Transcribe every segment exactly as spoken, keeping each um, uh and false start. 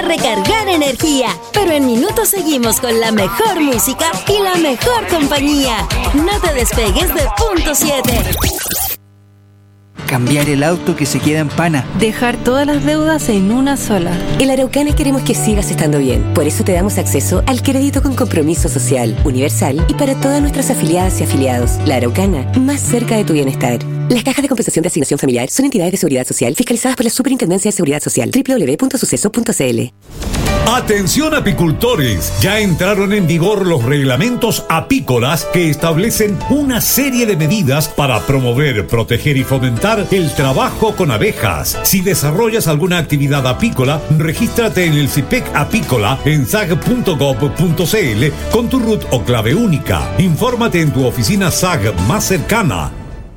recargar energía. Pero en minutos seguimos con la mejor música y la mejor compañía. No te despegues de Punto siete. Cambiar el auto que se queda en pana. Dejar todas las deudas en una sola. En La Araucana queremos que sigas estando bien. Por eso te damos acceso al crédito con compromiso social, universal y para todas nuestras afiliadas y afiliados. La Araucana, más cerca de tu bienestar. Las cajas de compensación de asignación familiar son entidades de seguridad social fiscalizadas por la Superintendencia de Seguridad Social. doble u doble u doble u punto suceso punto c l. Atención apicultores, ya entraron en vigor los reglamentos apícolas que establecen una serie de medidas para promover, proteger y fomentar el trabajo con abejas. Si desarrollas alguna actividad apícola, regístrate en el C I P E C apícola en sag punto gob punto c l con tu R U T o clave única. Infórmate en tu oficina S A G más cercana.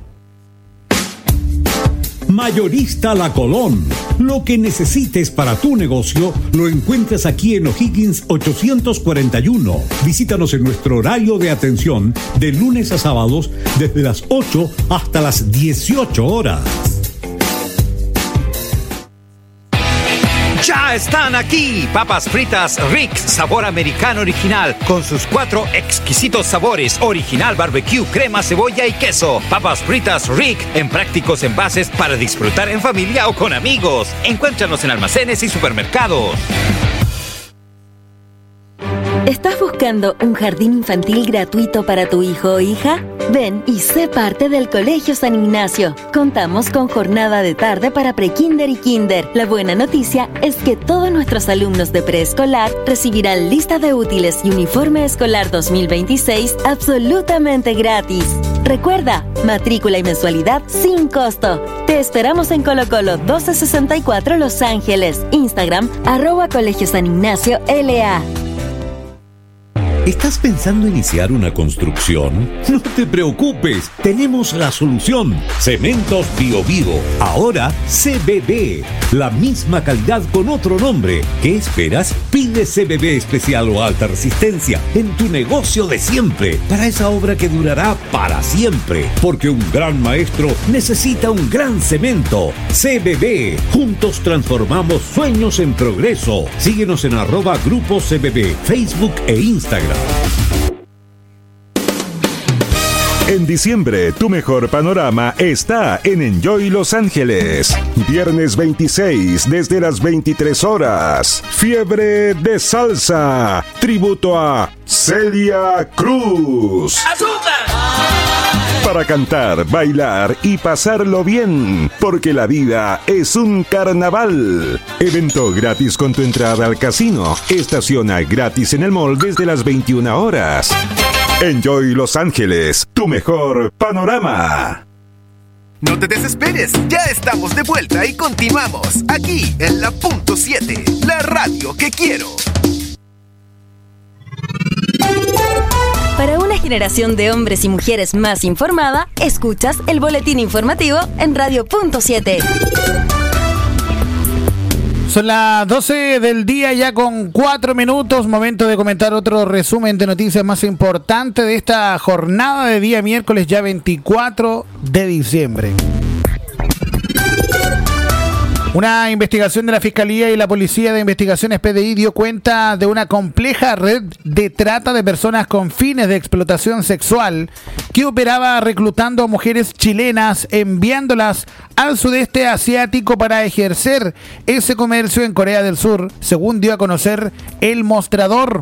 Mayorista La Colón. Lo que necesites para tu negocio lo encuentras aquí en O'Higgins ochocientos cuarenta y uno. Visítanos en nuestro horario de atención de lunes a sábados desde las ocho hasta las dieciocho horas. ¡Ya están aquí! Papas fritas Rick's sabor americano original con sus cuatro exquisitos sabores: original, barbecue, crema, cebolla y queso. Papas fritas Rick en prácticos envases para disfrutar en familia o con amigos. Encuéntranos en almacenes y supermercados. ¿Estás buscando un jardín infantil gratuito para tu hijo o hija? Ven y sé parte del Colegio San Ignacio. Contamos con jornada de tarde para prekinder y kinder. La buena noticia es que todos nuestros alumnos de preescolar recibirán lista de útiles y uniforme escolar dos mil veintiséis absolutamente gratis. Recuerda, matrícula y mensualidad sin costo. Te esperamos en Colo Colo doce sesenta y cuatro Los Ángeles. Instagram, arroba Colegio San Ignacio L A. ¿Estás pensando iniciar una construcción? No te preocupes, tenemos la solución. Cementos Bio Bio, ahora C B B. La misma calidad con otro nombre. ¿Qué esperas? Pide C B B especial o alta resistencia en tu negocio de siempre, para esa obra que durará para siempre. Porque un gran maestro necesita un gran cemento. C B B. Juntos transformamos sueños en progreso. Síguenos en arroba Grupo C B B, Facebook e Instagram. En diciembre, tu mejor panorama está en Enjoy Los Ángeles. Viernes veintiséis, desde las veintitrés horas. Fiebre de salsa. Tributo a Celia Cruz. Para cantar, bailar y pasarlo bien, porque la vida es un carnaval. Evento gratis con tu entrada al casino. Estaciona gratis en el mall desde las veintiuna horas. Enjoy Los Ángeles, tu mejor panorama. No te desesperes, ya estamos de vuelta y continuamos aquí en la Punto siete, la radio que quiero. Para una generación de hombres y mujeres más informada, escuchas el boletín informativo en Radio Punto siete. Son las doce del día ya con cuatro minutos, momento de comentar otro resumen de noticias más importantes de esta jornada de día miércoles ya veinticuatro de diciembre. Una investigación de la Fiscalía y la Policía de Investigaciones P D I dio cuenta de una compleja red de trata de personas con fines de explotación sexual que operaba reclutando a mujeres chilenas, enviándolas al sudeste asiático para ejercer ese comercio en Corea del Sur, según dio a conocer El Mostrador.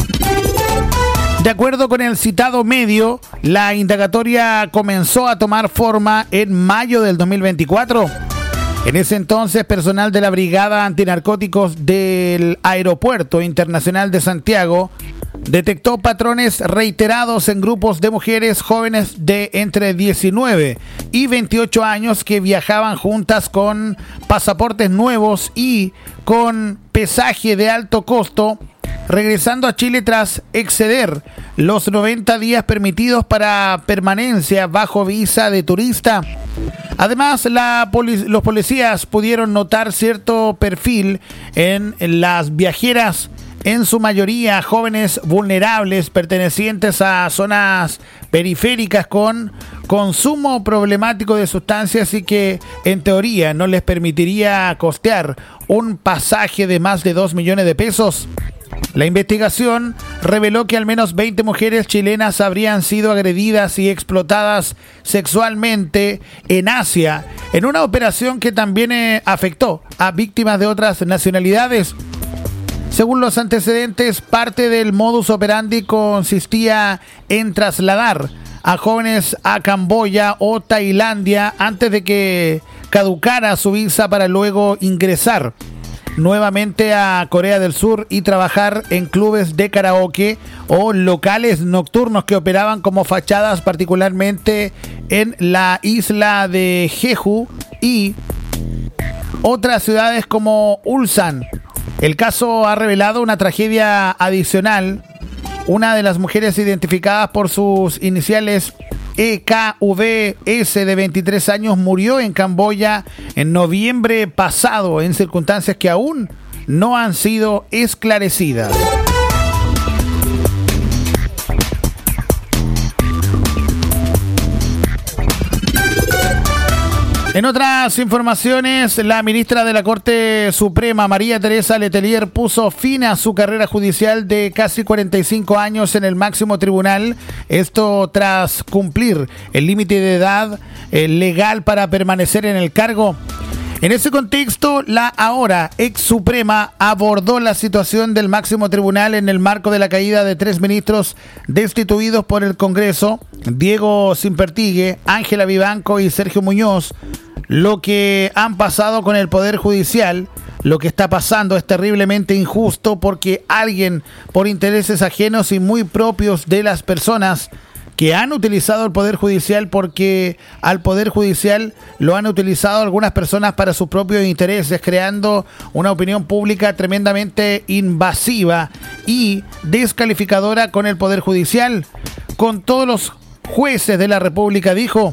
De acuerdo con el citado medio, la indagatoria comenzó a tomar forma en mayo del dos mil veinticuatro. En ese entonces, personal de la Brigada Antinarcóticos del Aeropuerto Internacional de Santiago detectó patrones reiterados en grupos de mujeres jóvenes de entre diecinueve y veintiocho años que viajaban juntas con pasaportes nuevos y con pesaje de alto costo, regresando a Chile tras exceder los noventa días permitidos para permanencia bajo visa de turista. Además, la poli- los policías pudieron notar cierto perfil en, en las viajeras, en su mayoría jóvenes vulnerables pertenecientes a zonas periféricas con consumo problemático de sustancias y que en teoría no les permitiría costear un pasaje de más de dos millones de pesos. La investigación reveló que al menos veinte mujeres chilenas habrían sido agredidas y explotadas sexualmente en Asia, en una operación que también eh, afectó a víctimas de otras nacionalidades. Según los antecedentes, parte del modus operandi consistía en trasladar a jóvenes a Camboya o Tailandia antes de que caducara su visa para luego ingresar nuevamente a Corea del Sur y trabajar en clubes de karaoke o locales nocturnos que operaban como fachadas, particularmente en la isla de Jeju y otras ciudades como Ulsan. El caso ha revelado una tragedia adicional. Una de las mujeres identificadas por sus iniciales E K V S de veintitrés años murió en Camboya en noviembre pasado en circunstancias que aún no han sido esclarecidas. En otras informaciones, la ministra de la Corte Suprema, María Teresa Letelier, puso fin a su carrera judicial de casi cuarenta y cinco años en el máximo tribunal. Esto tras cumplir el límite de edad eh, legal para permanecer en el cargo. En ese contexto, la ahora ex Suprema abordó la situación del máximo tribunal en el marco de la caída de tres ministros destituidos por el Congreso, Diego Simpertigue, Ángela Vivanco y Sergio Muñoz. Lo que han pasado con el Poder Judicial, lo que está pasando es terriblemente injusto porque alguien, por intereses ajenos y muy propios de las personas que han utilizado el Poder Judicial, porque al Poder Judicial lo han utilizado algunas personas para sus propios intereses, creando una opinión pública tremendamente invasiva y descalificadora con el Poder Judicial, con todos los jueces de la República, dijo.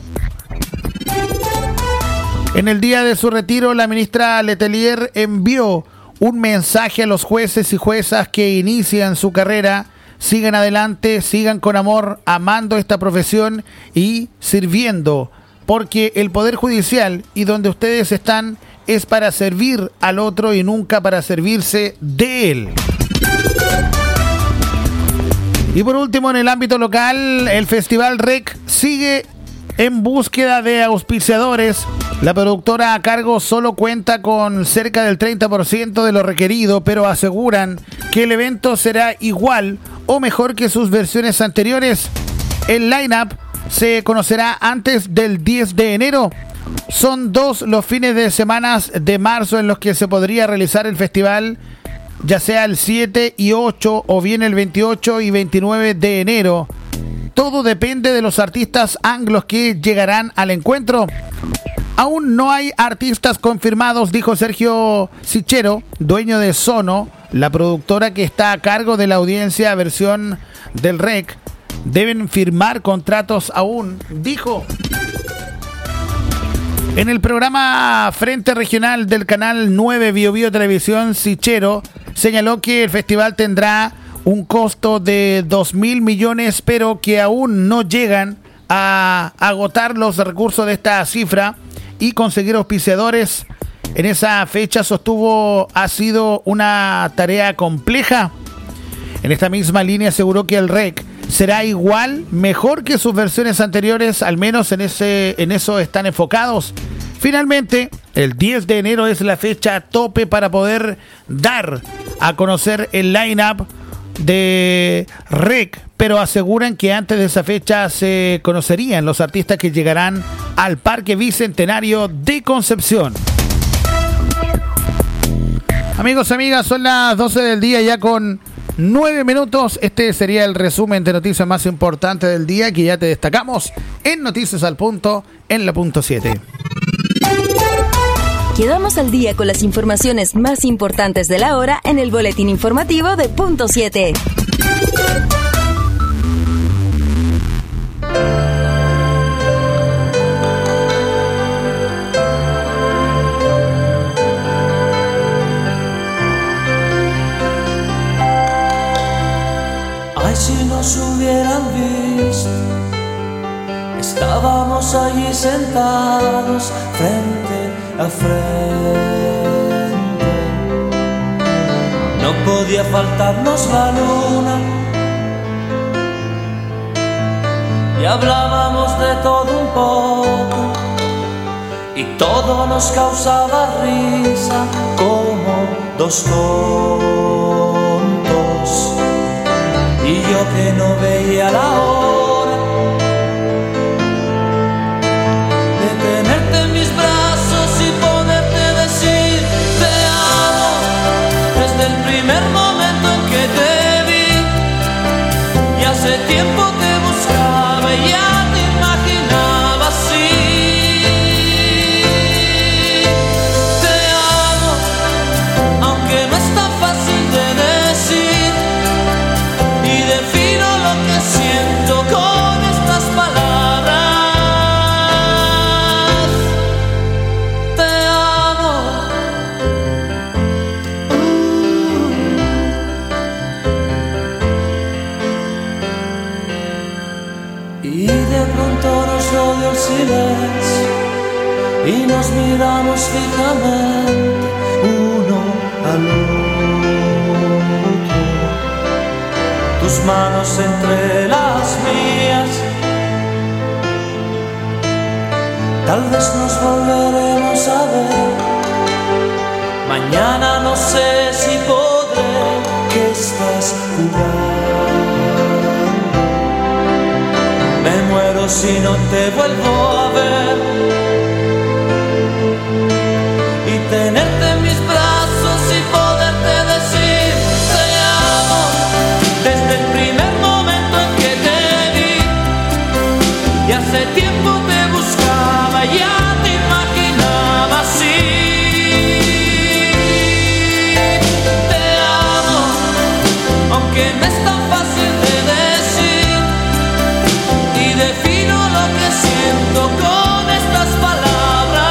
En el día de su retiro, la ministra Letelier envió un mensaje a los jueces y juezas que inician su carrera. Sigan adelante, sigan con amor, amando esta profesión y sirviendo, porque el Poder Judicial y donde ustedes están es para servir al otro y nunca para servirse de él. Y por último, en el ámbito local, el Festival R E C sigue en búsqueda de auspiciadores. La productora a cargo solo cuenta con cerca del treinta por ciento de lo requerido, pero aseguran que el evento será igual o mejor que sus versiones anteriores. El line-up se conocerá antes del diez de enero. Son dos los fines de semana de marzo en los que se podría realizar el festival, ya sea el siete y ocho o bien el veintiocho y veintinueve de enero. Todo depende de los artistas anglos que llegarán al encuentro. Aún no hay artistas confirmados, dijo Sergio Sichero, dueño de Sono, la productora que está a cargo de la audiencia versión del R E C. Deben firmar contratos aún, dijo. En el programa Frente Regional del Canal nueve Bio Bio Televisión, Sichero señaló que el festival tendrá un costo de dos mil millones, pero que aún no llegan a agotar los recursos de esta cifra y conseguir auspiciadores en esa fecha, sostuvo, ha sido una tarea compleja. En esta misma línea aseguró que el R E C será igual, mejor que sus versiones anteriores, al menos en ese, en eso están enfocados. Finalmente, el diez de enero es la fecha tope para poder dar a conocer el line-up de R E C, pero aseguran que antes de esa fecha se conocerían los artistas que llegarán al Parque Bicentenario de Concepción. Amigos y amigas, son las doce del día ya con nueve minutos. Este sería el resumen de noticias más importantes del día que ya te destacamos en Noticias al Punto en la punto siete. Quedamos al día con las informaciones más importantes de la hora en el boletín informativo de punto siete. Ay, si nos hubieran visto Estábamos allí sentados frente a frente. No podía faltarnos la luna y hablábamos de todo un poco y todo nos causaba risa como dos tontos. Y yo que no veía la hora de tenerte en mis brazos y poderte decir te amo desde el primer momento en que te vi. Y hace tiempo te buscaba y ya te imaginaba así. Te amo, aunque no es tan fácil de decir, y defino lo que siento con estas palabras. Te amo. Y de pronto nos rodeó el silencio y nos miramos fijamente uno al otro. Tus manos entre las mías. Tal vez nos volveremos a ver. Mañana no sé si podré. ¿Qué estás jugando? Me muero si no te vuelvo a ver. Y tenerte en mis brazos y poderte decir te amo desde el primer momento en que te vi. Y hace tiempo te buscaba, ya te imaginaba así. Te amo, aunque no es tan fácil de decir, y defino lo que siento con estas palabras.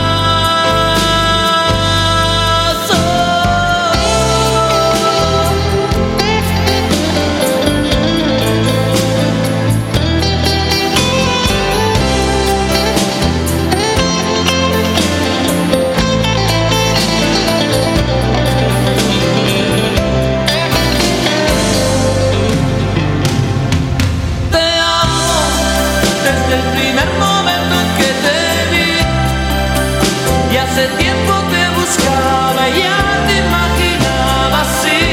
Te amo desde el primer momento en que te vi. Y hace tiempo te buscaba, ya te imaginaba así.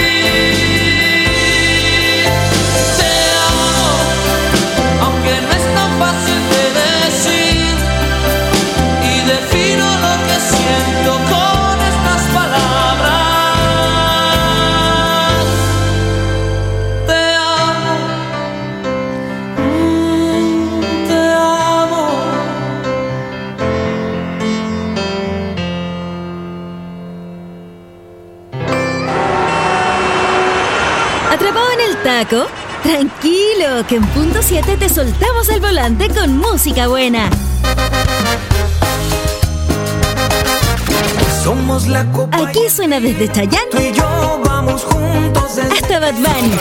Te amo, aunque no es tan fácil de decir, y defino lo que siento con estas palabras. Te amo, mm, te amo. ¿Atrapado en el taco? Tranquilo, que en punto siete te soltamos el volante con música buena. Somos la copa. Aquí suena desde Tú Chayanne y yo vamos juntos desde hasta Bad Bunny,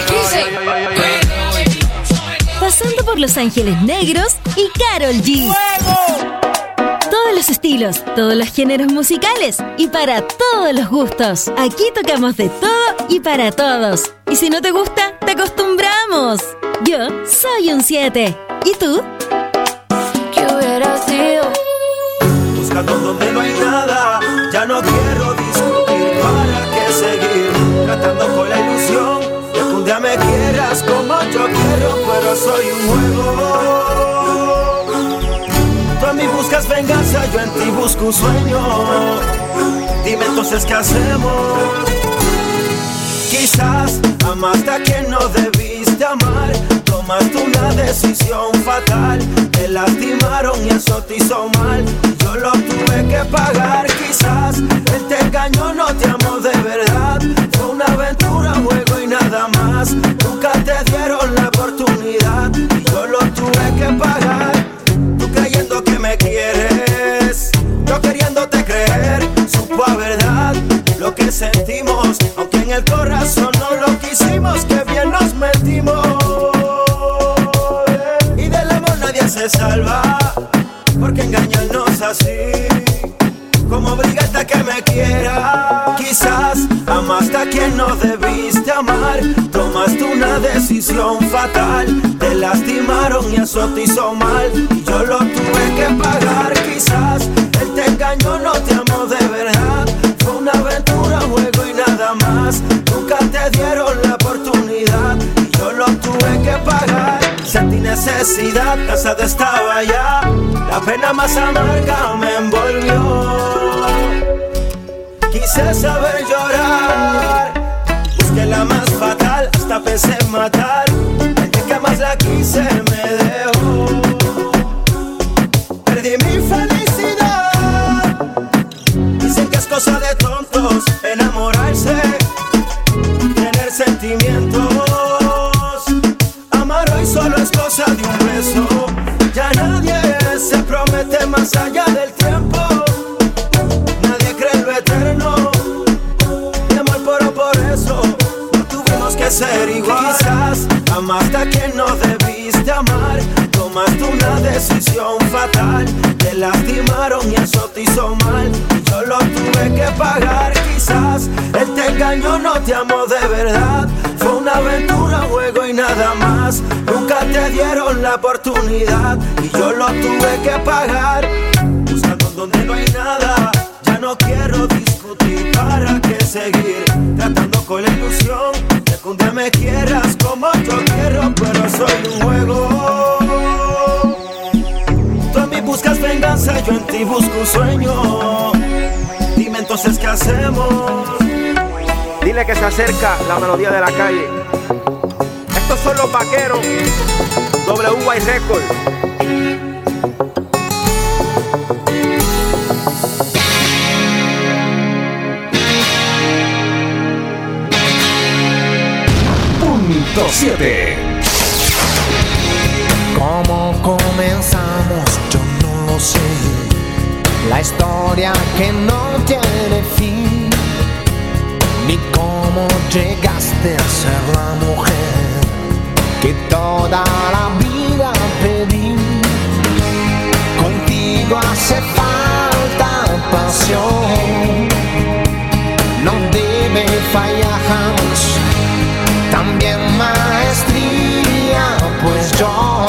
pasando por Los Ángeles Negros y Karol G. Todos los estilos, todos los géneros musicales y para todos los gustos. Aquí tocamos de todo y para todos. Y si no te gusta, te acostumbramos. Yo soy un siete. ¿Y tú? ¿Qué hubiera sido? Buscando donde no hay nada, ya no quiero discutir. ¿Para qué seguir tratando con la ilusión de que un día me quieras como yo quiero? Pero soy un juego. Tú en mí buscas venganza, yo en ti busco un sueño. Dime entonces qué hacemos. Quizás amaste a quien no debiste amar. Tomaste una decisión fatal. Te lastimaron y eso te hizo mal. Yo lo tuve que pagar. Quizás él te engañó, no te amó de verdad. Fue una aventura, un juego y nada más. Nunca te dieron la oportunidad y yo lo tuve que pagar. Tú creyendo que me quieres, yo queriéndote creer. Supo a verdad lo que sentimos, aunque en el corazón no lo quisimos. Que bien nos metimos. Y del amor nadie se te salva, porque engañarnos así, como obligarte a que me quiera. Quizás amaste a quien no debiste amar, tomaste una decisión fatal, te lastimaron y eso te hizo mal, y yo lo tuve que pagar. Quizás él te engañó, no te amó de verdad, fue una aventura, un juego y nada más, nunca te dieron la oportunidad, y yo lo tuve que pagar. Sentí necesidad, cansado estaba ya, la pena más amarga me envolvió. Quise saber llorar, busqué la más fatal, hasta pensé en matar, el que más la quise me dejó. Perdí mi felicidad, dicen que es cosa de tontos enamorarse, tener sentimientos. Amar hoy solo es cosa de un beso, ya nadie se promete más allá del tiempo. Eterno, mi amor, pero por eso no tuvimos que ser igual. Quizás amaste a quien no debiste amar, tomaste una decisión fatal, te lastimaron y eso te hizo mal, y yo lo tuve que pagar. Quizás él te engañó, no te amó de verdad, fue una aventura, un juego y nada más, nunca te dieron la oportunidad, y yo lo tuve que pagar. Buscando donde no hay nada, no quiero discutir, para qué seguir tratando con la ilusión de que un día me quieras como yo quiero, pero soy un juego. Tú en mí buscas venganza, yo en ti busco un sueño. Dime entonces qué hacemos. Dile que se acerca la melodía de la calle. Estos son los vaqueros, W Y Record. siete. ¿Cómo comenzamos? Yo no lo sé. La historia que no tiene fin. Ni cómo llegaste a ser la mujer que toda la vida pedí. Contigo hace falta pasión. No debe fallar jamás. También maestría, pues yo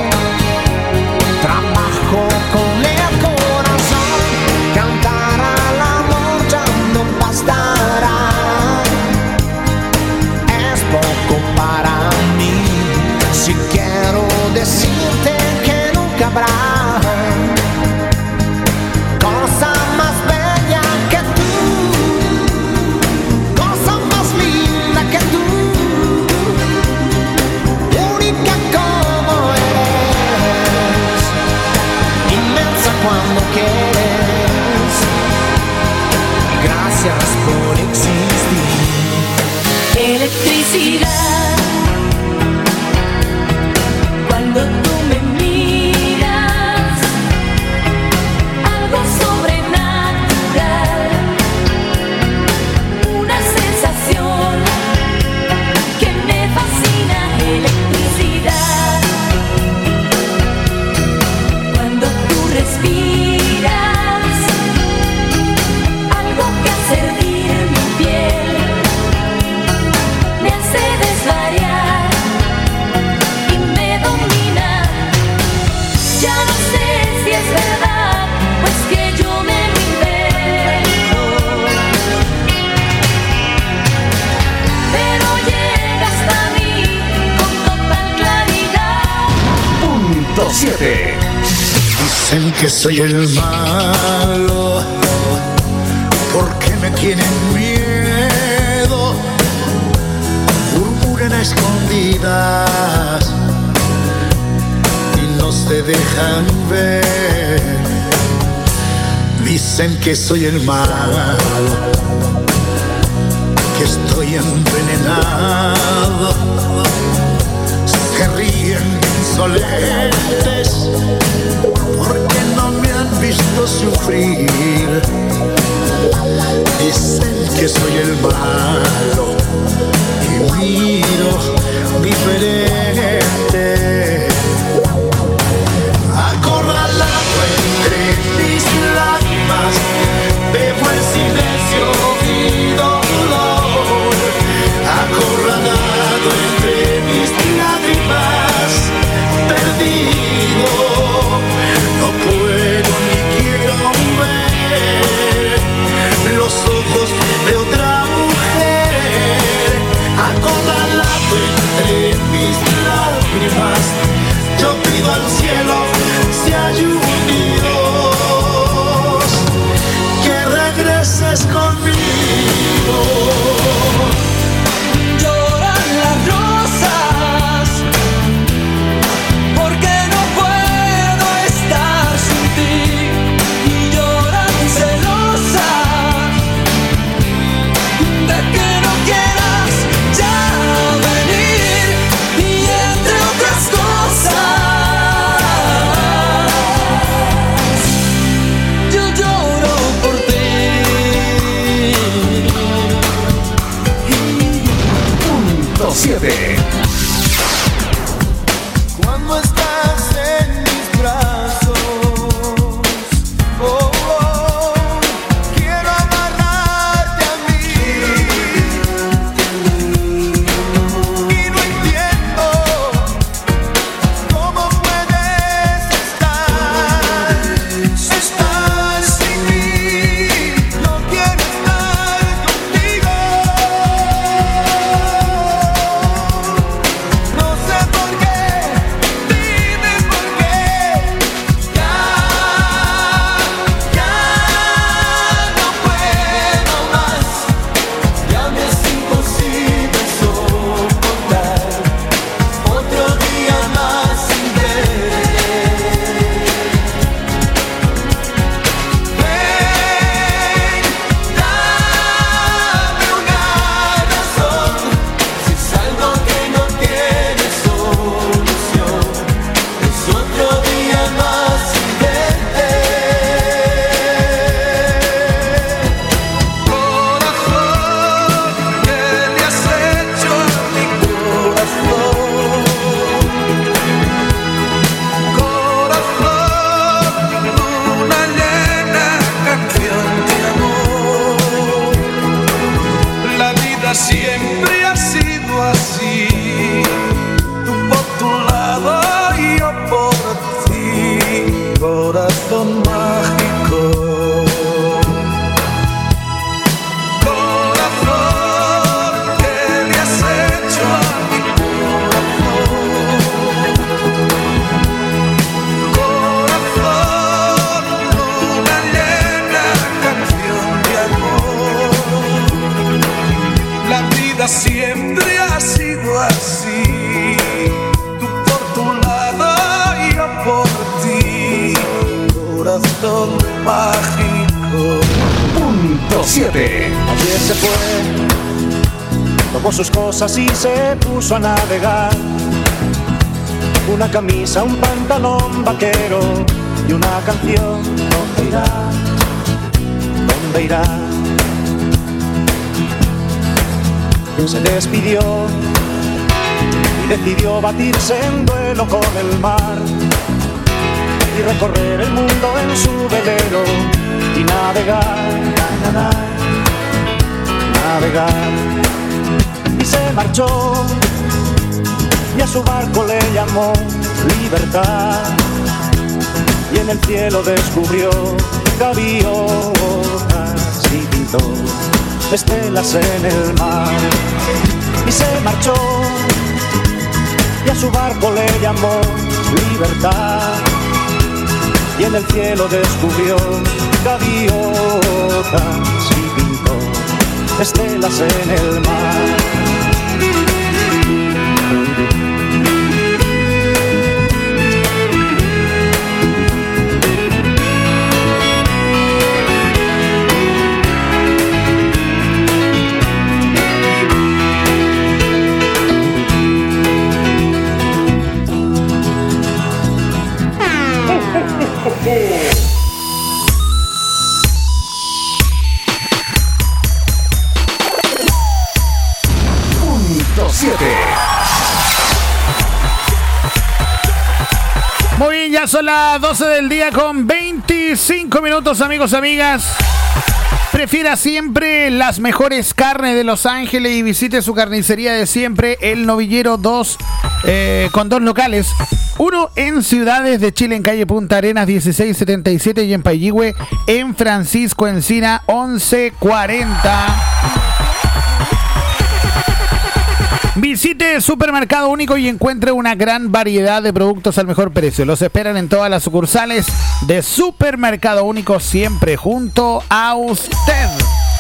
trabajo con el corazón. Cantar al amor ya no bastará, es poco para mí. Si quiero decirte que nunca habrá cosa más bella que tú, cosa más linda que tú. Cuando quieres, gracias por existir. Electricidad, cuando tú me miras, algo sobrenatural, una sensación que me fascina. Electricidad, cuando tú respiras, algo que hace hervir mi piel, me hace desvariar y me domina. Ya no sé si es verdad, pues que yo me lo invento, pero llega hasta mí con total claridad. Punto siete. Dicen que soy el malo, porque me tienen miedo. Murmuran a escondidas y no se dejan ver. Dicen que soy el malo, que estoy envenenado. Se ríen insolentes porque no me han visto sufrir. Dicen que soy el malo y miro diferente. entre mis lágrimas. Yo pido al cielo si hay un Dios que regreses conmigo. Lloran las rosas porque no puedo estar sin ti, y lloran celosas de que no quieras ya venir, y entre otras cosas yo lloro por ti. Punto siete. Cuando estás en mis brazos, oh, oh, quiero agarrarte a mí, y no entiendo cómo puedes estar, estar sin mí. No quiero estar contigo, no sé por qué, dime por qué. Ya, ya no puedo más, ya me es imposible soportar otro día más sin verte. Ven, dame una razón, si es algo que no tiene solución, es otro día más sin verte. Corazón, ¿qué le has hecho a mi corazón? Corazón, una llena canción de amor. La vida siempre ha sido así, tú por tu lado y yo por ti, corazón mágico. Corazón, ¿qué le has hecho a mi corazón? Corazón, una llena canción de amor. La vida siempre ha sido así, tú por tu lado y yo por ti, corazón mágico. Punto siete. Ayer se fue, tomó sus cosas y se puso a navegar. Una camisa, un pantalón vaquero y una canción. ¿Dónde irá? ¿Dónde irá? Se despidió y decidió batirse en duelo con el mar y recorrer el mundo en su velero y navegar, navegar, navegar. Y se marchó y a su barco le llamó Libertad, y en el cielo descubrió gaviotas y pintó estelas en el mar. Y se marchó y a su barco le llamó Libertad, y en el cielo descubrió gaviotas y pintó estelas en el mar. Punto siete. Muy bien, ya son las doce del día con veinticinco minutos, amigos, amigas. Prefiera siempre las mejores carnes de Los Ángeles y visite su carnicería de siempre, El Novillero dos, eh, con dos locales. Uno en Ciudades de Chile, en calle Punta Arenas dieciséis setenta y siete, y en Payihue, en Francisco Encina once cuarenta. Visite Supermercado Único y encuentre una gran variedad de productos al mejor precio. Los esperan en todas las sucursales de Supermercado Único, siempre junto a usted.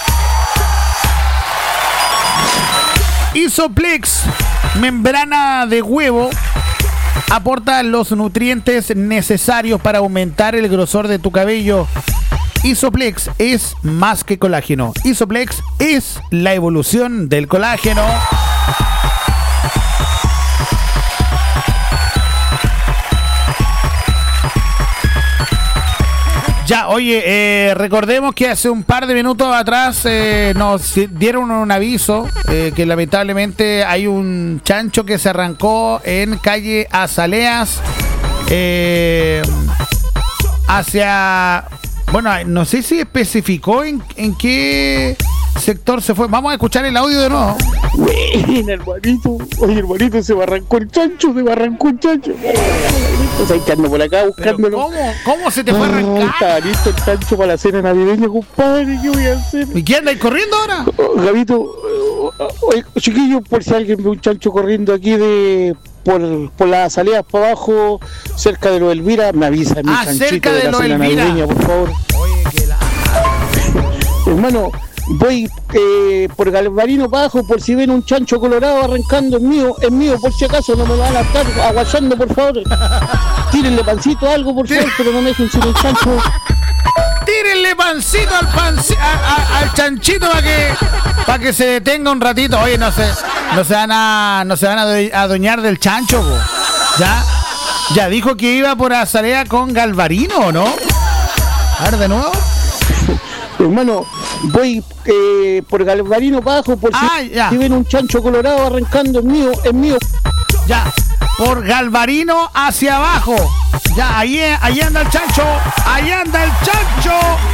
Isoplex, membrana de huevo, aporta los nutrientes necesarios para aumentar el grosor de tu cabello. Isoplex es más que colágeno. Isoplex es la evolución del colágeno. Ya, oye, eh, recordemos que hace un par de minutos atrás eh, nos dieron un aviso eh, que lamentablemente hay un chancho que se arrancó en calle Azaleas eh, hacia... Bueno, no sé si especificó en, en qué sector se fue. Vamos a escuchar el audio de nuevo. Bueno, hermanito, oye, hermanito, se me arrancó el chancho, se me arrancó el chancho. Estoy ando por acá buscándolo. ¿Cómo? ¿Cómo se te fue a arrancar? Oh, está listo el chancho para la cena navideña, compadre. ¿Qué voy a hacer? ¿Y quién anda ahí corriendo ahora? Oh, Gabito, oh, oye, chiquillo, por si alguien ve un chancho corriendo aquí de... Por, por las salidas para abajo, cerca de lo Elvira, me avisa mi ah, chanchito cerca de, de la lo cena Elvira. navideña, por favor. Oye, que la... Hermano, voy eh, por Galvarino para abajo, por si ven un chancho colorado arrancando, es mío, es mío, por si acaso no me lo van a estar aguachando, por favor. Tírenle pancito algo, por favor, pero no me dejen sin el chancho. Tírenle pancito al panci- a, a, al chanchito para que para que se detenga un ratito. Oye, no se no se van a no se van a ado- adueñar del chancho, po. Ya ya dijo que iba por Azalea con Galvarino, ¿o no? A ver de nuevo. Hermano, voy eh, por Galvarino para abajo, por ah, si, ya. si ven un chancho colorado arrancando, es mío, es mío. Ya, por Galvarino hacia abajo. Ya, ahí, ahí anda el chancho. Ahí anda el chancho.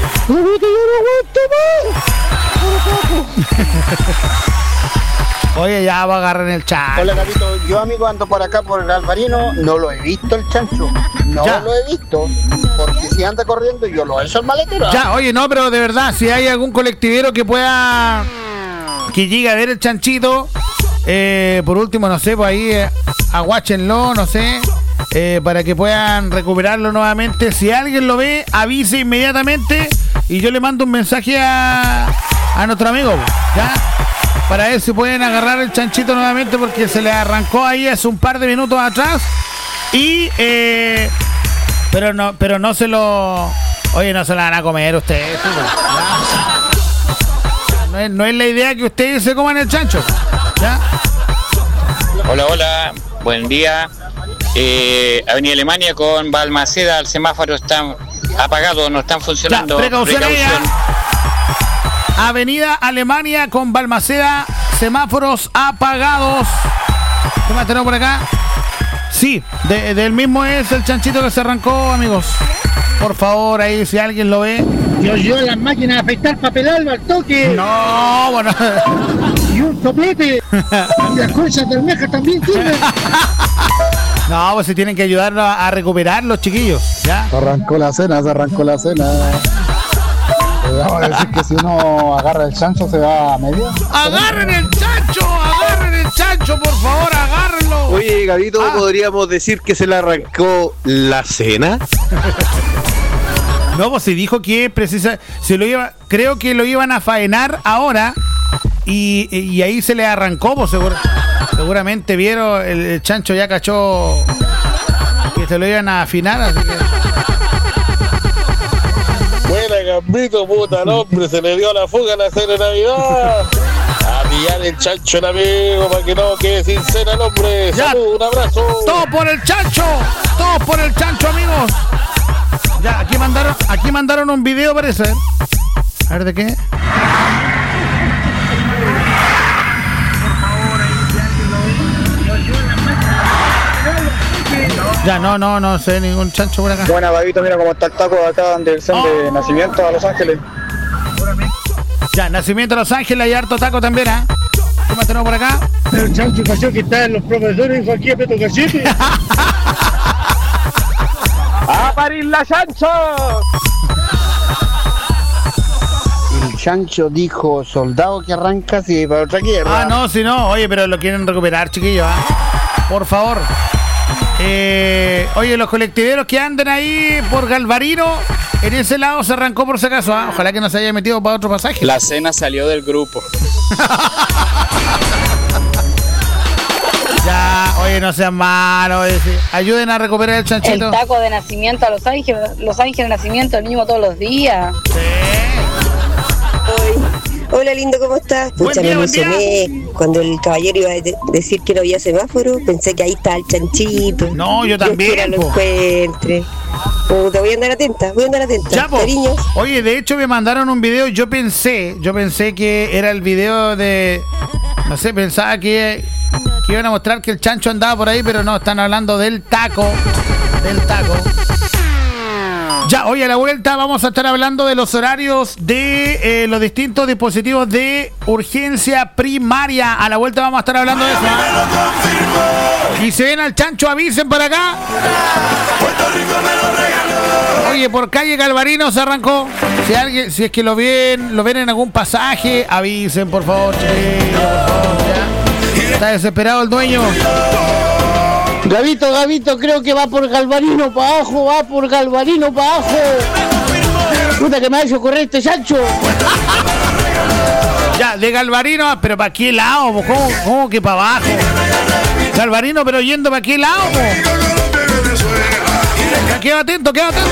Oye, ya va a agarrar el chancho. Hola, Capito. Yo, amigo, ando por acá por el Alvarino. No lo he visto el chancho. No Ya. lo he visto. Porque si anda corriendo, yo lo he hecho al maletero. Ya, oye, no, pero de verdad, si hay algún colectivero que pueda, que llegue a ver el chanchito, eh, por último, no sé, pues ahí eh, aguáchenlo, no sé, eh, para que puedan recuperarlo nuevamente. Si alguien lo ve, avise inmediatamente y yo le mando un mensaje a, a nuestro amigo, ¿ya? Para ver si pueden agarrar el chanchito nuevamente, porque se le arrancó ahí hace un par de minutos atrás. Y, eh, pero no, pero no se lo, oye, no se la van a comer ustedes. No es, no es la idea que ustedes se coman el chancho, ¿ya? Hola, hola, buen día. Eh, Avenida Alemania con Balmaceda, el semáforo está apagado, no están funcionando. Ya, precaución, precaución. Avenida Alemania con Balmaceda, semáforos apagados. ¿Qué más tenemos por acá? Sí, de, del mismo es el chanchito que se arrancó, amigos. Por favor, ahí si alguien lo ve. Yo yo las máquinas de afeitar papel alba al toque. No, bueno. Y un soplete. Y las conchas de almeja también sirven. No, pues se tienen que ayudarlo a, a recuperar los chiquillos, ¿ya? Se arrancó la cena, se arrancó la cena. Vamos a decir que si uno agarra el chancho se va a media. ¡Agarren el chancho! ¡Agarren el chancho, por favor! ¡Agárrenlo! Oye, Gabito, ah. ¿podríamos decir que se le arrancó la cena? No, pues se dijo que precisa, se lo iba, creo que lo iban a faenar ahora y, y ahí se le arrancó, pues seguro, seguramente vieron, el, el chancho ya cachó que se lo iban a afinar, así que... Buena, Gambito, puta, no, hombre, se le dio la fuga a la cena de Navidad. A pillar el chancho el amigo para que no quede sin cena el hombre. Ya. Salud, un abrazo. ¡Todo por el chancho! ¡Todo por el chancho, amigos! Ya, aquí mandaron, aquí mandaron un video, parece. A ver de qué. Ya, no, no, no sé ningún chancho por acá. Buena, Babito, mira cómo está el taco de acá en dirección oh. de Nacimiento a Los Ángeles. Ya, Nacimiento a Los Ángeles, hay harto taco también, ¿eh? ¿Qué más tenemos por acá? El chancho cayó que está en los profesores, dijo aquí a Peto Cachete. ¡A parir la chancho! El chancho dijo soldado que arranca si para otra guerra. Ah, no, si no. Oye, pero lo quieren recuperar, chiquillos. ¿eh? Por favor. Eh, oye, los colectiveros que andan ahí por Galvarino, en ese lado se arrancó por si acaso. ¿eh? Ojalá que no se haya metido para otro pasaje. La cena salió del grupo. Ya, oye, no sean malos. Ayuden a recuperar el chanchito. El taco de nacimiento a Los Ángeles, Los Ángeles de nacimiento, el mismo todos los días. Sí. Hola, lindo, ¿cómo estás? Pucha, me emocioné cuando el caballero iba a de- decir que no había semáforo. Pensé que ahí está el chanchito. No, yo también, Dios quiera lo po. encuentre. Puta, voy a andar atenta, voy a andar atenta. Ya, po. Cariños. Oye, de hecho me mandaron un video. Yo pensé, yo pensé que era el video de, no sé, pensaba que, que iban a mostrar que el chancho andaba por ahí, pero no, están hablando del taco, del taco. Ya, hoy a la vuelta vamos a estar hablando de los horarios de eh, los distintos dispositivos de urgencia primaria. A la vuelta vamos a estar hablando de eso. Y si ven al chancho, avisen por acá. Oye, por calle Galvarino se arrancó. Si alguien, si es que lo ven, lo ven en algún pasaje, avisen, por favor, chiquillos, por favor, ya. Está desesperado el dueño. Gabito, Gabito, creo que va por Galvarino para abajo, va por Galvarino para abajo. Puta que me ha hecho correr este chancho. Ya, de Galvarino, pero ¿para qué lado? Po? ¿Cómo, cómo que para abajo? Galvarino, pero yendo para qué lado? Po? Ya, queda atento, queda atento.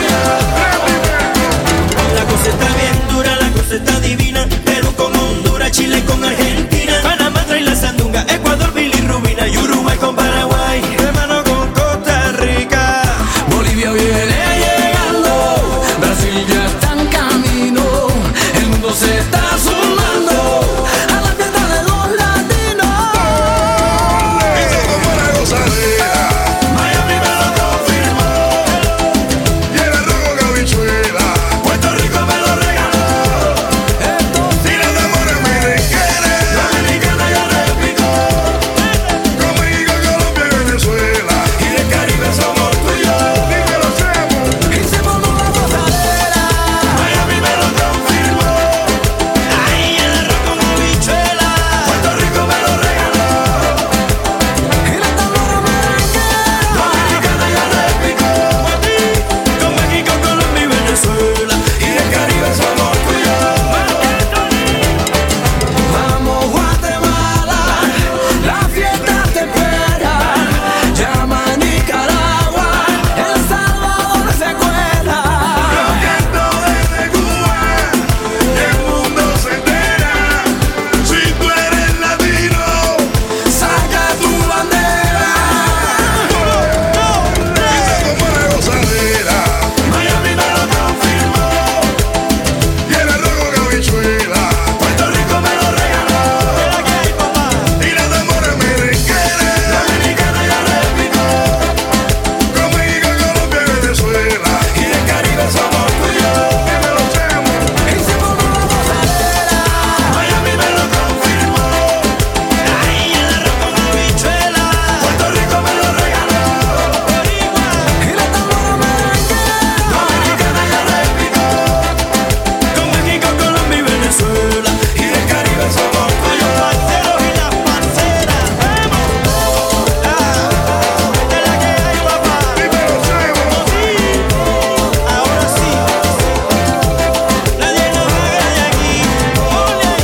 La cosa está bien dura, la cosa está divina. Perú con Honduras, Chile con Argentina, Panamá trae la sandunga, Ecuador, bilirrubina y Uruguay con Paraguay, hermano con Costa Rica. Bolivia viene llegando, Brasil ya está en camino, el mundo se está sumando a la fiesta de los latinos. Eso como una gozadera, Miami me lo confirmó, y el arroz con habichuela, Puerto Rico me lo regaló. Esto sí le damos a merenguera, Dominicana ya replicó, con México, Colombia y Venezuela, y del Caribe somos tú y yo. Dímelo, Semo. Y se formó la gozadera, Miami me lo confirmó, ahí el arroz con habichuela, Puerto Rico me lo regaló, y la tambora merenguera, Dominicana ya replicó, con México, Colombia y Venezuela, y del Caribe somos tú y yo. Vamos Guatemala, la fiesta te espera. Llama a Nicaragua, El Salvador se cuela. Rogando desde Cuba, el mundo se entera. Si tú eres latino, saca tu bandera. Dice como una gozadera, Miami me lo confirmó, y el arroz con habichuela, Puerto Rico me lo regaló, y la tambora merenguera, Dominicana ya replicó, con México, Colombia y Venezuela, y del Caribe somos tú y yo. Dímelo, Chemo. Y se formó la gozadera, Miami me lo confirmó, ahí el arroz con habichuela, Puerto Rico me lo regaló, y la tambora merenguera, Dominicana ya replicó, con México, Colombia y Venezuela, y del Caribe somos tú y yo. Parceros y las parceras, vamos. Esta es la que hay, papá. Dímelo, Semo. Ahora sí. Nadie nos haga de aquí. Ole.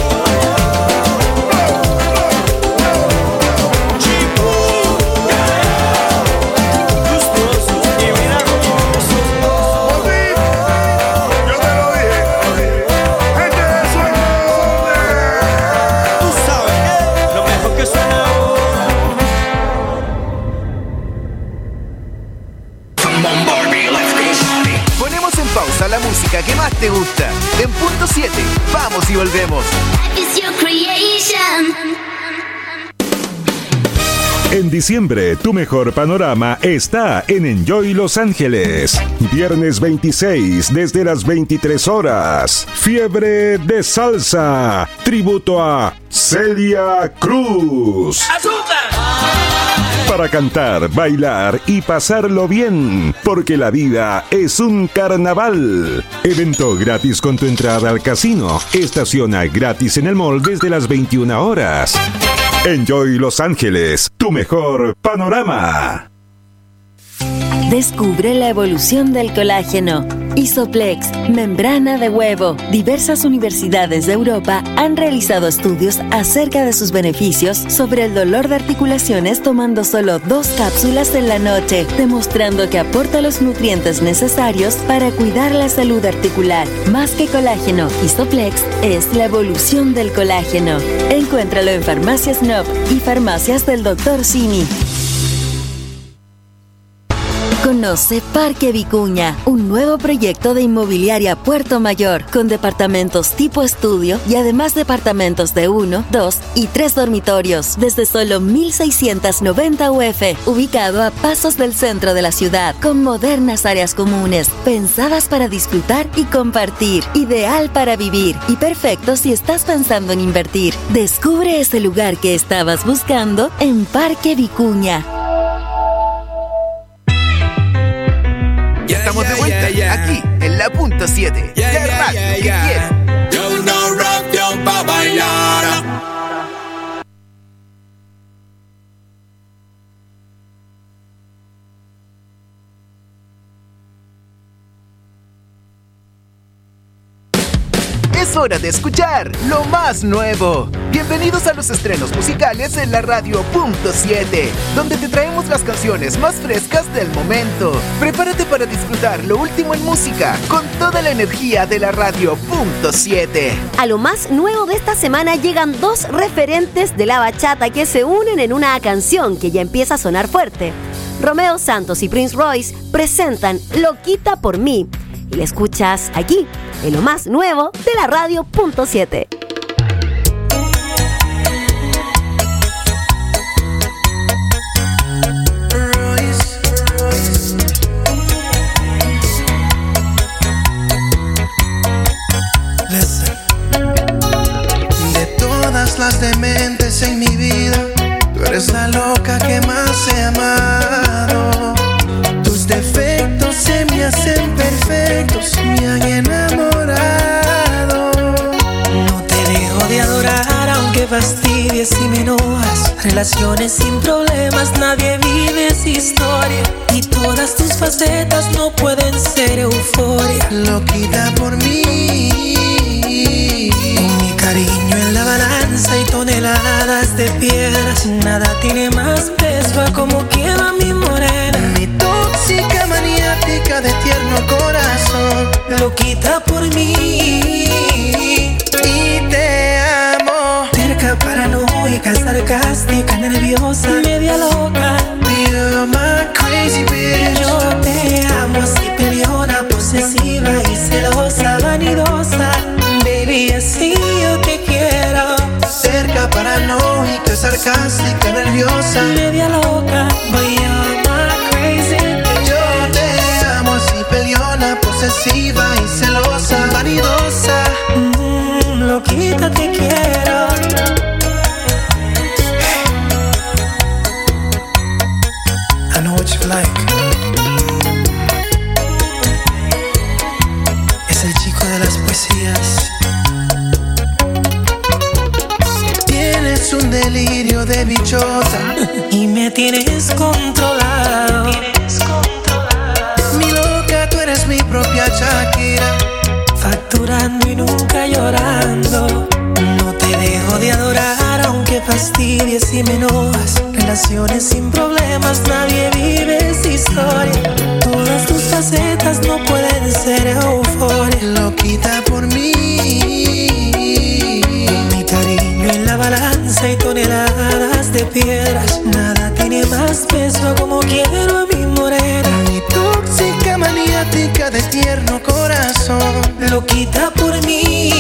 Chipuca. Gustosos y miradosos. Yo te lo dije. Gente de sueño. Tú sabes, lo mejor que suena ahora. Ponemos en pausa la música que más te gusta. En punto siete, vamos y volvemos. En diciembre, tu mejor panorama está en Enjoy Los Ángeles. Viernes veintiséis, desde las veintitrés horas. Fiebre de salsa. Tributo a Celia Cruz. ¡Azúcar! Para cantar, bailar y pasarlo bien, porque la vida es un carnaval. Evento gratis con tu entrada al casino. Estaciona gratis en el mall desde las veintiuna horas. Enjoy Los Ángeles, tu mejor panorama. Descubre la evolución del colágeno. Isoplex, membrana de huevo. Diversas universidades de Europa han realizado estudios acerca de sus beneficios sobre el dolor de articulaciones tomando solo dos cápsulas en la noche, demostrando que aporta los nutrientes necesarios para cuidar la salud articular. Más que colágeno, Isoplex es la evolución del colágeno. Encuéntralo en Farmacias N O P y Farmacias del doctor Simi. Conoce Parque Vicuña, un nuevo proyecto de inmobiliaria Puerto Mayor, con departamentos tipo estudio y además departamentos de uno, dos y tres dormitorios, desde solo mil seiscientos noventa U F, ubicado a pasos del centro de la ciudad, con modernas áreas comunes, pensadas para disfrutar y compartir, ideal para vivir y perfecto si estás pensando en invertir. Descubre ese lugar que estabas buscando en Parque Vicuña. Estamos de vuelta, yeah, yeah, yeah. Aquí en la punto siete, yeah, la yeah, radio yeah, que yeah. quiere. Yo no rap, yo pa' bailar. Es hora de escuchar lo más nuevo. Bienvenidos a los estrenos musicales en la radio punto siete, donde te traemos las canciones más frescas del momento. Prepárate para disfrutar lo último en música con toda la energía de la radio punto siete. A lo más nuevo de esta semana llegan dos referentes de la bachata que se unen en una canción que ya empieza a sonar fuerte. Romeo Santos y Prince Royce presentan Loquita por mí. Y la escuchas aquí, en lo más nuevo de la radio punto siete. De todas las dementes en mi vida, tú eres la loca que más he amado. Tus defectos se me hacen perfectos, me han enamorado. No te dejo de adorar aunque fastidies y me enojas. Relaciones sin problemas, nadie vive esa historia. Y todas tus facetas no pueden ser euforia. Loquita por mí, con mi cariño en la balanza y toneladas de piedras, nada tiene más peso a como quiero a mi morena. Mi tóxica maniática de tierno corazón, loquita por mí y te amo. Terca, paranoica, sarcástica, nerviosa, media loca. You're my crazy bitch. Yo te amo así, peleona, posesiva y celosa, vanidosa. Baby, así yo te quiero. Cerca, paranoica, sarcástica, nerviosa, media loca. But you're my crazy bitch. Yo te amo así, peleona, posesiva y celosa, vanidosa. Mm, loquita te quiero. I know what you like. Es el chico de las poesías. Tienes un delirio de bichota y me tienes controlado. Mi loca, tú eres mi propia Shakira, facturando y nunca llorando. No te dejo de adorar aunque fastidies y me enojas. Relaciones sin problemas, nadie vive esa historia. Todas tus facetas no pueden ser euforia. Loquita por mí, mi cariño en la balanza y toneladas de piedras, nada tiene más peso como quiero a mi morena. Mi tóxica maniática de tierno corazón, loquita por mí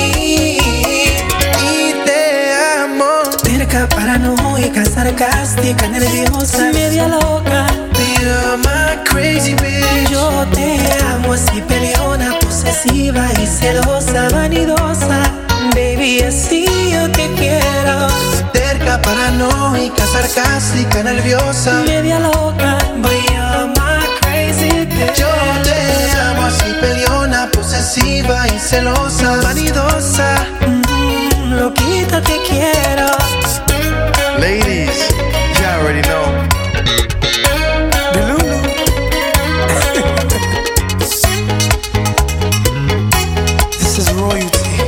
y te amo. Terca, paranoica, sarcástica, nerviosa, media loca. You're my crazy bitch. Yo te amo así, peleona, posesiva y celosa, vanidosa. Baby, así yo te quiero. Terca, paranoica, paranoica, sarcástica, nerviosa, media loca, but you're my crazy bitch. yo te amo así peleona, posesiva y celosa, vanidosa, mm, loquita te quiero. Ladies, you already know. This is royalty.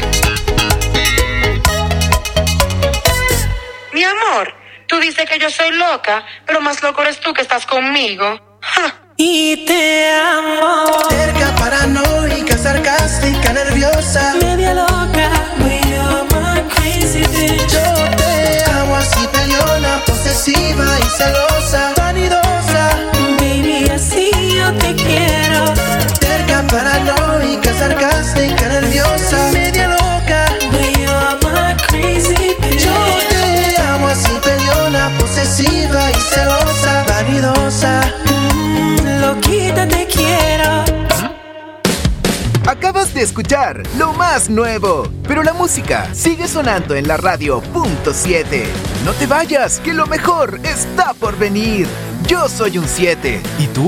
Mi amor, tú dices que yo soy loca, pero más loco eres tú que estás conmigo. Ja. Y te amo. Terca, paranoica, sarcástica, nerviosa, media loca, but you're my crazy bitch. yo te amo así peleona, posesiva y celosa, vanidosa, baby, así yo te quiero. terca, paranoica, sarcástica, nerviosa, media loca, but you're my crazy bitch. yo te amo así peleona, posesiva y celosa, vanidosa, mm, loquita te quiero. Acabas de escuchar lo más nuevo, pero la música sigue sonando en la radio punto siete. No te vayas, que lo mejor está por venir. Yo soy un siete. ¿Y tú?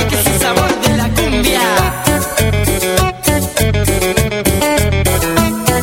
Sabor de la cumbia.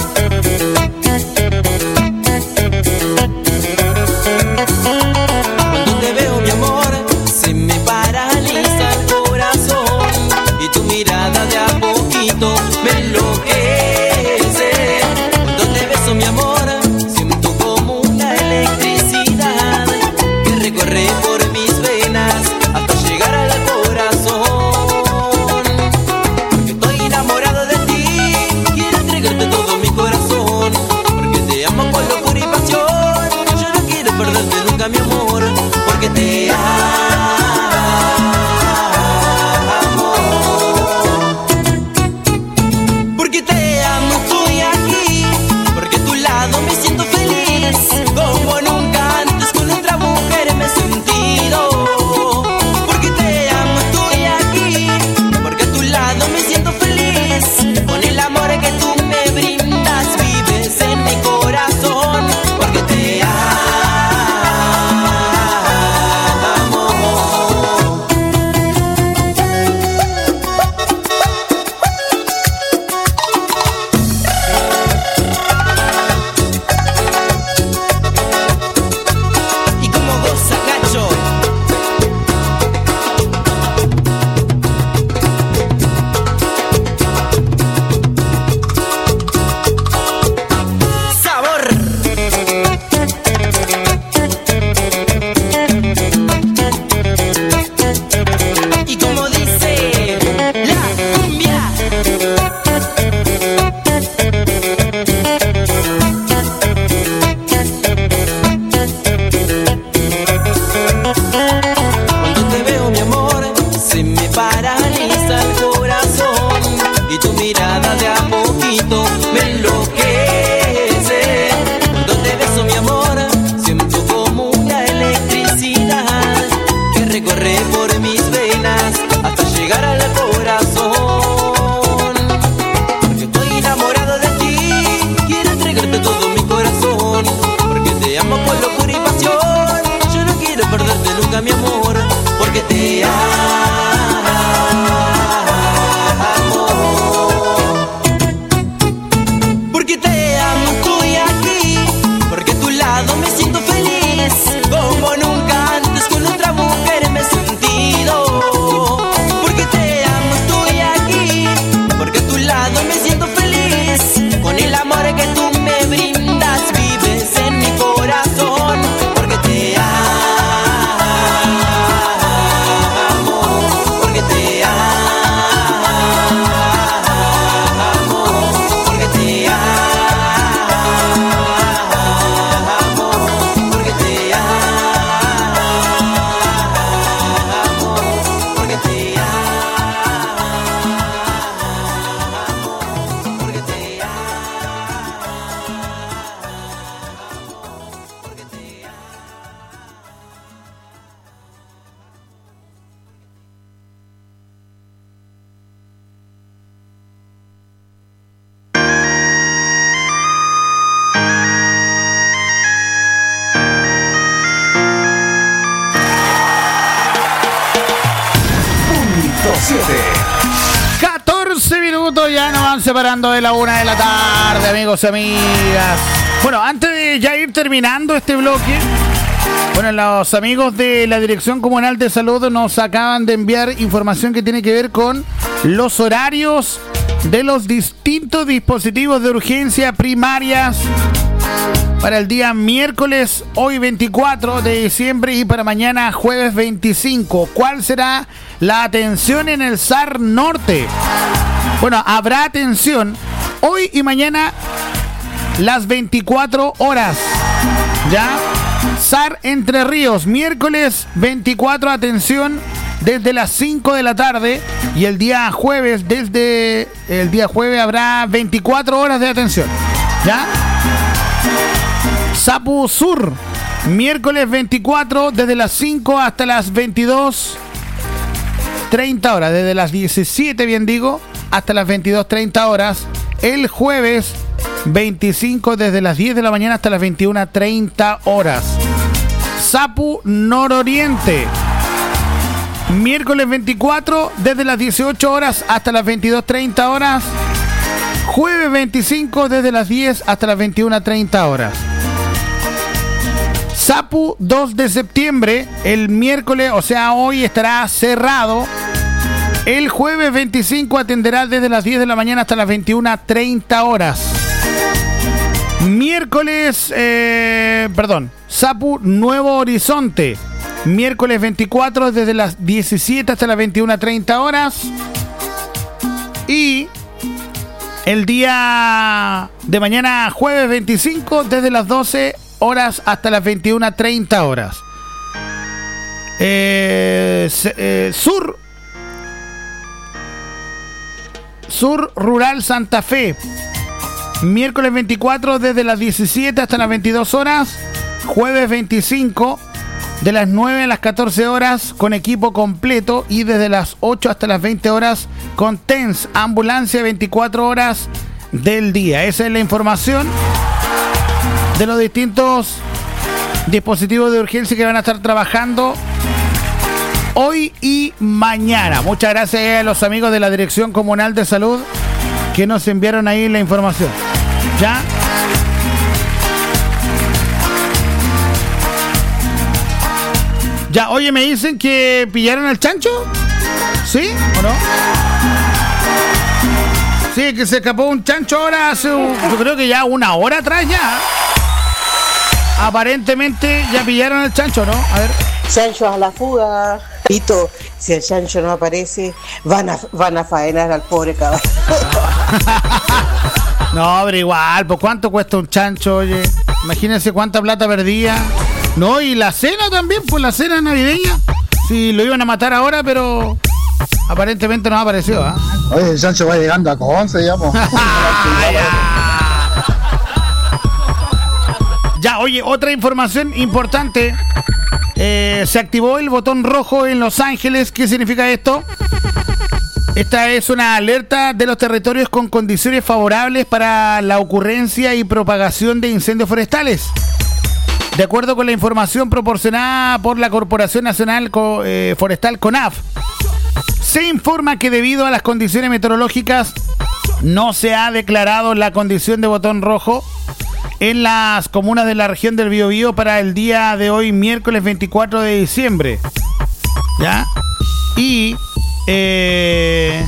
minutos ya nos van separando de la una de la tarde, amigos y amigas. Bueno, antes de ya ir terminando este bloque, bueno, los amigos de la Dirección Comunal de Salud nos acaban de enviar información que tiene que ver con los horarios de los distintos dispositivos de urgencia primarias para el día miércoles, hoy veinticuatro de diciembre, y para mañana jueves veinticinco. ¿Cuál será la atención en el S A R Norte? Bueno, habrá atención hoy y mañana las veinticuatro horas. ¿Ya? S A R Entre Ríos, miércoles veinticuatro, atención desde las cinco de la tarde, y el día jueves, desde el día jueves habrá veinticuatro horas de atención. ¿Ya? Sapu Sur, miércoles veinticuatro, desde las cinco hasta las veintidós treinta horas, desde las diecisiete, bien digo, hasta las veintidós treinta horas. El jueves veinticinco, desde las diez de la mañana hasta las veintiuna treinta horas. Sapu Nororiente, miércoles veinticuatro, desde las dieciocho horas hasta las veintidós treinta horas. Jueves veinticinco, desde las diez hasta las veintiuna treinta horas. Sapu dos de septiembre, el miércoles, o sea hoy, estará cerrado. El jueves veinticinco atenderá desde las diez de la mañana hasta las veintiuna treinta horas. Miércoles, eh, perdón, Sapu Nuevo Horizonte, miércoles veinticuatro, desde las diecisiete hasta las veintiuna treinta horas. Y el día de mañana, jueves veinticinco, desde las doce horas hasta las veintiuna treinta horas. Eh, eh, Sur Sur Rural Santa Fe, miércoles veinticuatro, desde las diecisiete hasta las veintidós horas. Jueves veinticinco, de las nueve a las catorce horas con equipo completo, y desde las ocho hasta las veinte horas con T E N S, ambulancia veinticuatro horas del día. Esa es la información de los distintos dispositivos de urgencia que van a estar trabajando hoy y mañana. Muchas gracias a los amigos de la Dirección Comunal de Salud que nos enviaron ahí la información. ¿Ya? Ya, oye, me dicen que pillaron al chancho. ¿Sí o no? Sí, que se escapó un chancho ahora hace, yo creo que ya una hora atrás ya. Aparentemente ya pillaron al chancho, ¿no? A ver. Chancho a la fuga. Pito, si el chancho no aparece, van a, van a faenar al pobre caballo. No, pero igual, ¿por cuánto cuesta un chancho, oye? Imagínense cuánta plata perdía. No, y la cena también, pues la cena navideña. Sí, lo iban a matar ahora, pero aparentemente no apareció, ¿ah? ¿eh? Oye, el chancho va llegando a Conce, digamos. Ya, oye, otra información importante. Eh, se activó el botón rojo en Los Ángeles. ¿Qué significa esto? Esta es una alerta de los territorios con condiciones favorables para la ocurrencia y propagación de incendios forestales. De acuerdo con la información proporcionada por la Corporación Nacional eh, Forestal CONAF, se informa que debido a las condiciones meteorológicas no se ha declarado la condición de botón rojo en las comunas de la región del Biobío para el día de hoy, miércoles veinticuatro de diciembre. ¿Ya? Y eh,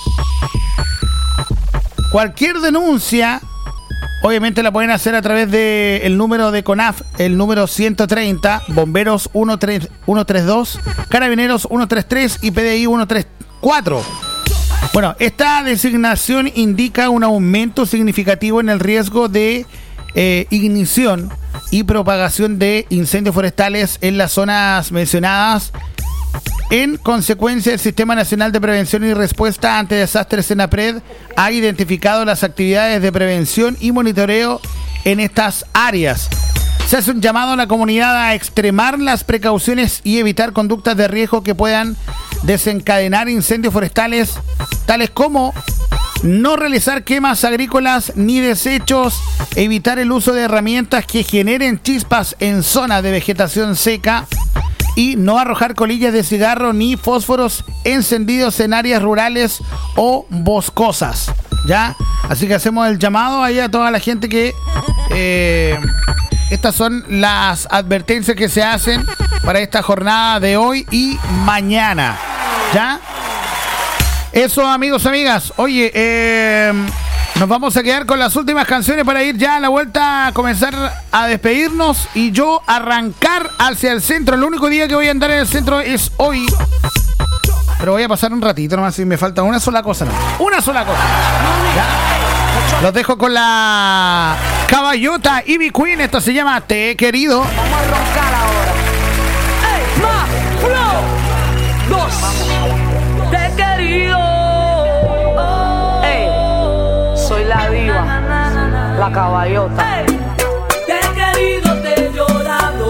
cualquier denuncia, obviamente la pueden hacer a través del número de CONAF, el número ciento treinta, Bomberos ciento treinta y dos, Carabineros ciento treinta y tres y P D I ciento treinta y cuatro. Bueno, esta designación indica un aumento significativo en el riesgo de eh, ignición y propagación de incendios forestales en las zonas mencionadas. En consecuencia, el Sistema Nacional de Prevención y Respuesta ante Desastres, SENAPRED, ha identificado las actividades de prevención y monitoreo en estas áreas. Se hace un llamado a la comunidad a extremar las precauciones y evitar conductas de riesgo que puedan desencadenar incendios forestales, tales como no realizar quemas agrícolas ni desechos, evitar el uso de herramientas que generen chispas en zonas de vegetación seca, y no arrojar colillas de cigarro ni fósforos encendidos en áreas rurales o boscosas, ¿ya? Así que hacemos el llamado ahí a toda la gente que eh, estas son las advertencias que se hacen para esta jornada de hoy y mañana, ¿ya? Eso, amigos, amigas. Oye, eh, nos vamos a quedar con las últimas canciones para ir ya a la vuelta a comenzar a despedirnos y yo arrancar hacia el centro. El único día que voy a andar en el centro es hoy. Pero voy a pasar un ratito nomás y me falta una sola cosa. No. Una sola cosa. ¿Ya? Los dejo con la caballota Ivy Queen. Esto se llama Te he querido. Vamos a roncar ahora. ¡Ey! ¡Más! ¡Uno! ¡Dos! Te he querido. ¡Ey! Soy la diva, la caballota. ¡Ey! Te he querido, te he llorado,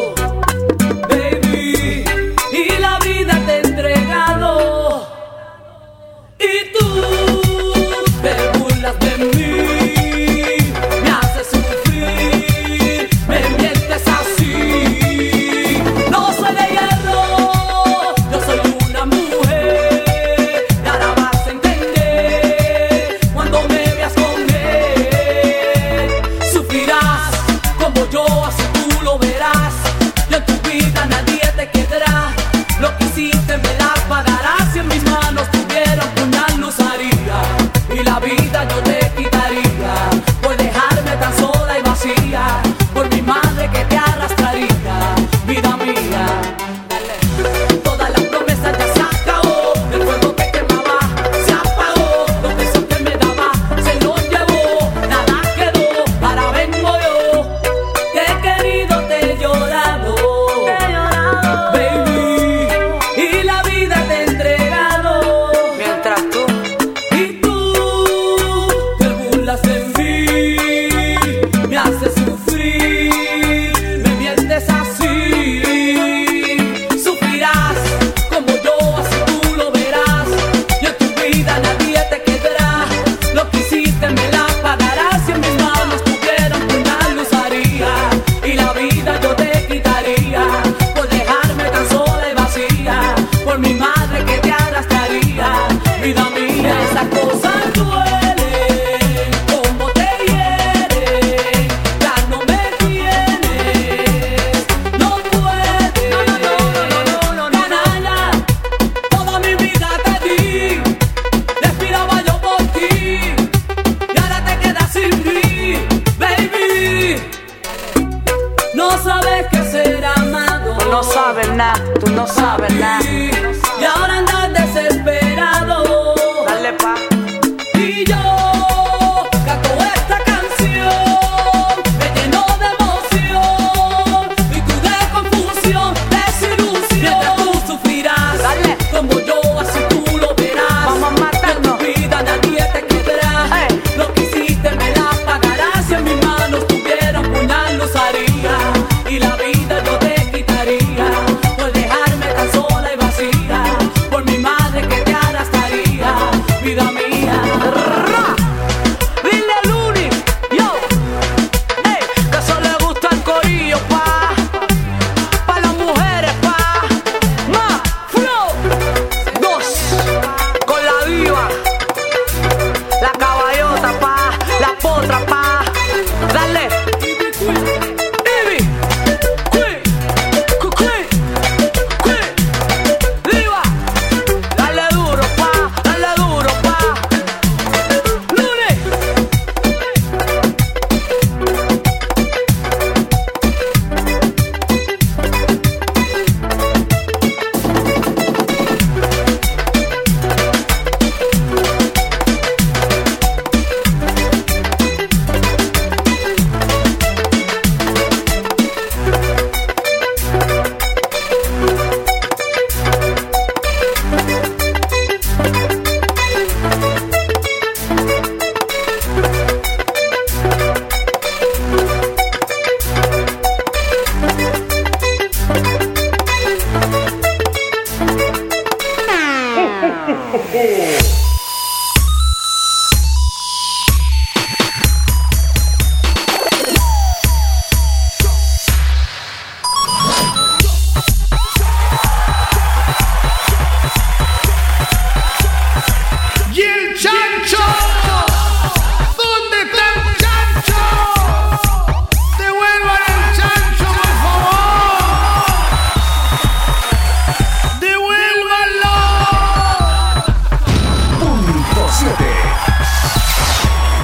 baby, y la vida te he entregado. Y tú te burlas de mí, me haces sufrir, me mientes así. No soy de hierro, yo soy una mujer, y ahora vas a entender cuando me veas con él. Sufrirás como yo, así tú lo verás. Y en tu vida nadie te quedará. Lo que hiciste me la pagarás. Si en mis manos tuviera un puñal lo usaría, y la vida yo te quitaría por dejarme tan sola y vacía, por mi madre que te arrastraría, vida mía. Todas las promesas ya se acabó, el fuego que quemaba se apagó, los besos que me daba se los llevó, nada quedó, ahora vengo yo. Te he querido, te he llorado, baby, y la vida te he entregado. Mientras tú y tú te burlas de mí, me haces sufrir, me mientes así. Sufrirás como yo, así tú lo verás. Y en tu vida nadie te quedará. Lo que hiciste me la pagarás. Si en mis manos tuviera un puñal lo usaría, y la vida yo te quitaría por dejarme tan sola y vacía, por mi madre que te arrastraría, vida mía. Esas cosas duelen, como te hieren, ya no me tienes, no puedes. No, no, no, no, no, no, no, nada. Toda mi vida te di, respiraba yo por ti, y ahora te quedas sin mí, baby. No sabes qué ser amado. Tú no sabes nada, tú no sabes nada. Y ahora andas desesperado. Dale pa. Y yo canto esta canción, me lleno de emoción, y tú de confusión, desilusión. Mientras tú sufrirás, dale, como yo, así tú lo verás. Vamos a matarnos. En tu vida nadie te quedará. Hey. Lo que hiciste me la pagarás. Si en mis manos tuviera un puñal lo usaría, y la vida yo te quitaría por dejarme tan sola y vacía.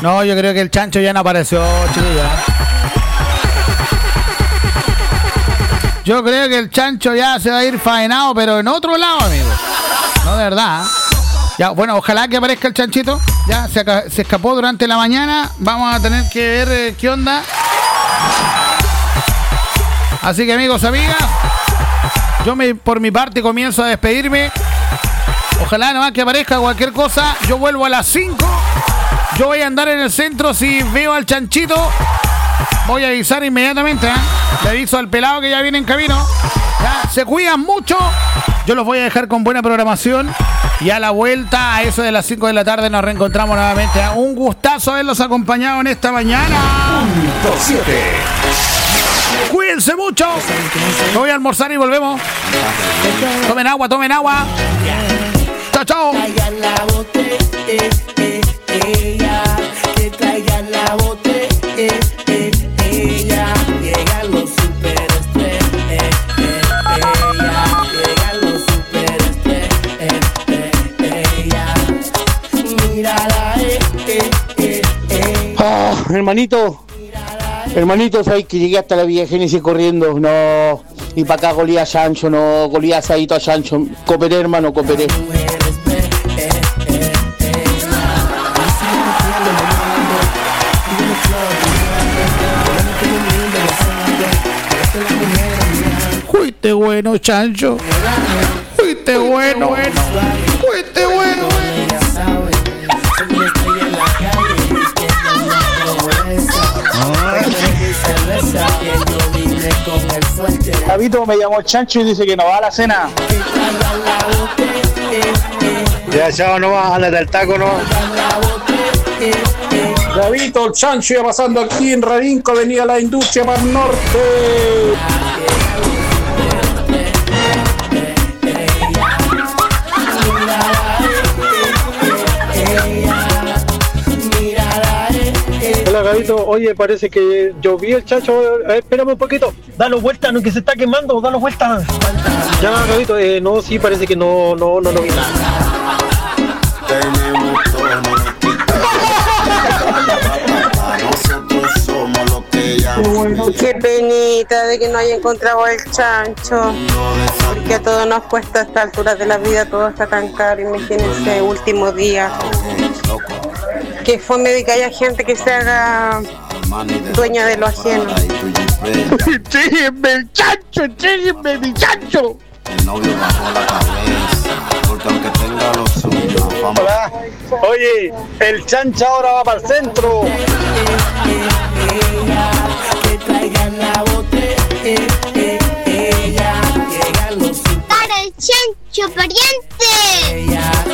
No, yo creo que el chancho ya no apareció, chiquilla. Yo creo que el chancho ya se va a ir faenado, pero en otro lado, amigo. No, de verdad. Ya, bueno, ojalá que aparezca el chanchito. Ya se, se escapó durante la mañana. Vamos a tener que ver eh, qué onda. Así que, amigos, amigas, yo me, por mi parte comienzo a despedirme. Ojalá nomás que aparezca cualquier cosa. Yo vuelvo a las cinco. Yo voy a andar en el centro. Si veo al chanchito, voy a avisar inmediatamente, ¿eh? Le aviso al pelado que ya viene en camino. ¿Ya? Se cuidan mucho. Yo los voy a dejar con buena programación. Y a la vuelta, a eso de las cinco de la tarde, nos reencontramos nuevamente. ¿eh? Un gustazo haberlos acompañado en esta mañana. Punto siete. Cuídense mucho. Me voy a almorzar y volvemos. Tomen agua, tomen agua. Chao, chao. Traigan la botella, que traigan la botella. Llegan los superestrellas, llegan los superestrellas. Mírala, eh, eh, eh, eh. Ah, hermanito, hermanito, sabes que llegué hasta la Villa Génesis corriendo, no, y para acá golía a Sancho, no, golía asadito a Sancho, cooperé, hermano, cooperé. Fuiste bueno, chancho. Fuiste bueno, bueno. Fuiste bueno, Javito me llamó Chancho y dice que no va a la cena. Ya, chao, no va, ándate al taco, no. Javito, el Chancho iba pasando aquí en Rarinco, venía la industria para el norte. Hola, Gabito. Oye, parece que yo vi el Chancho. A ver, espérame un poquito. Dalo vuelta, no, que se está quemando. Dalo vuelta. Ya, Gabito. Eh, no, sí, parece que no, no, no lo vi nada. Qué penita de que no haya encontrado el chancho, porque a todos nos cuesta a esta altura de la vida, todo está tan caro. Imagínense, último día. Que fome de que haya gente que se haga dueña de lo ajeno. ¡Tríguenme el chancho! ¡Tríguenme mi chancho! El novio bajó la cabeza, porque aunque tenga los suyos, vamos. Hola. Oye, el Chancho ahora va para el centro. Que traigan la botella, para el Chancho pariente.